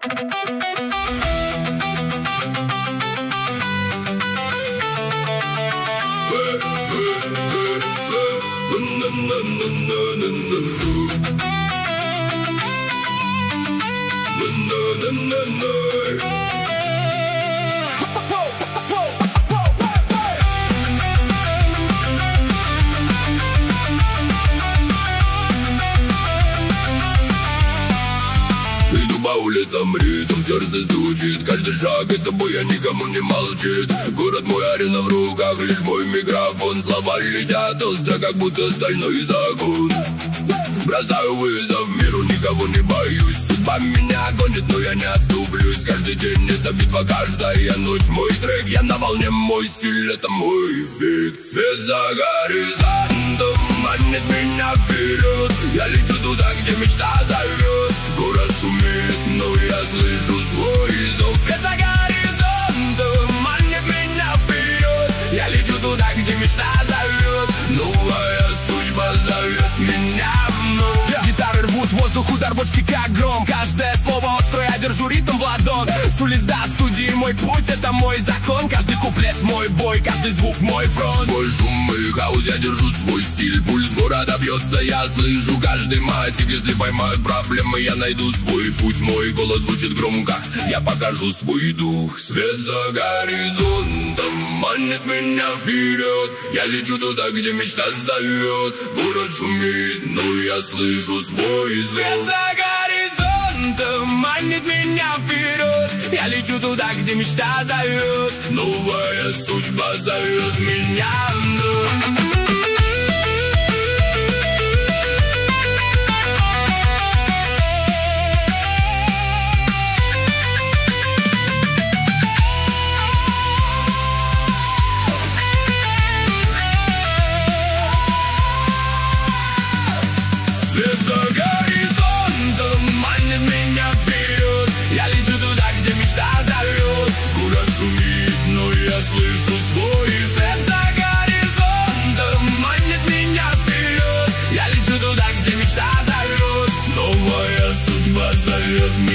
Иду по улицам, ритм в сердце стучит. Каждый шаг это бой, никому не молчит. Город мой, арена в руках, лишь мой микрофон. Слова летят остро, как будто стальной закон. Бросаю вызов миру, никого не боюсь. Судьба меня гонит, но я не отступлюсь. Каждый день это битва, каждая ночь мой трек. Я на волне, мой стиль, это мой фикс. Свет за горизонтом манит меня вперед. Я лечу туда, где мечта зовет. Город шумит, но я слышу свой зов. Свет за горизонтом манит меня вперед. Я лечу туда, где мечта зовет. Новая судьба зовет меня вновь. Гитары рвут воздух, удар бочки как гром. Каждое слово острое, я держу ритм в ладон. С улиц до студии мой путь, это мой закон. Каждый куплет мой бой, каждый звук мой фронт. Свой шум и хаос, я держу свой стиль. Пульс города бьется, я слышу каждый мотив. Если поймают проблемы, я найду свой путь. Мой голос звучит громко, я покажу свой дух. Свет за горизонтом манит меня вперед. Я лечу туда, где мечта зовет. Город шумит, но я слышу свой зов. Свет за горизонтом манит меня вперед. Я лечу туда, где мечта зовет. Новая судьба зовет меня вновь. Свет за горизонтом манит меня вперед. Я лечу туда, где мечта зовет. Город шумит, но я слышу свой. Свет за горизонтом манит меня вперед. Я лечу туда, где мечта зовет. Новая судьба зовет меня.